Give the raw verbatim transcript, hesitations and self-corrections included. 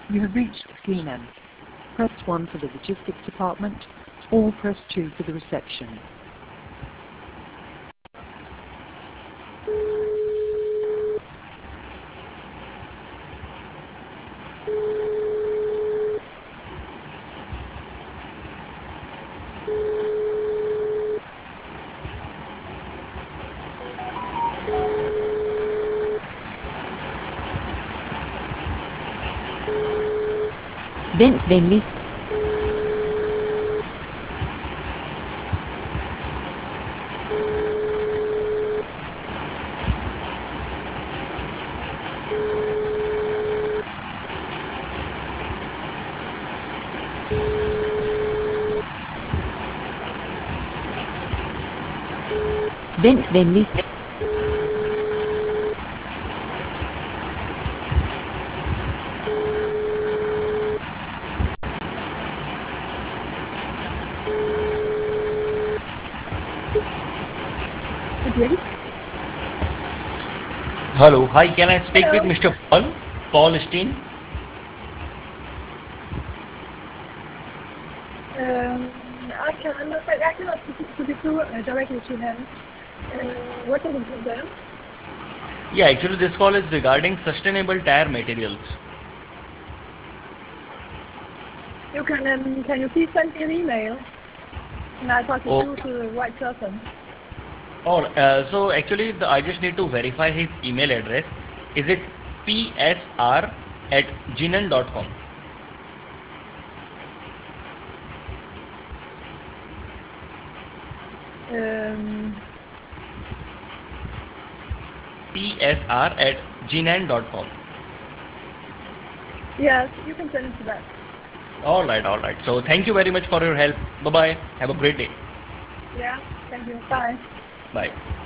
You have reached Keenan. Press one for the logistics department, or press two for the reception. Vent venligst. Vent venligst. Hello. Hi, can I speak with Hello. Mister Paul? Paul Steen? Um, I can, but I cannot put it through uh, directly to him. Uh, what is it then? Yeah, actually this call is regarding sustainable tire materials. You can, um, can you please send me an email? And I talk you Oh, through to the right person. oh uh, so actually the, I just need to verify his email address. Is it p s r at gmail dot com? Um, p s r at gmail dot com. yes, you can send it to that. Alright, alright. So thank you very much for your help. Bye bye. Have a great day. Yeah, thank you. Bye. Bye.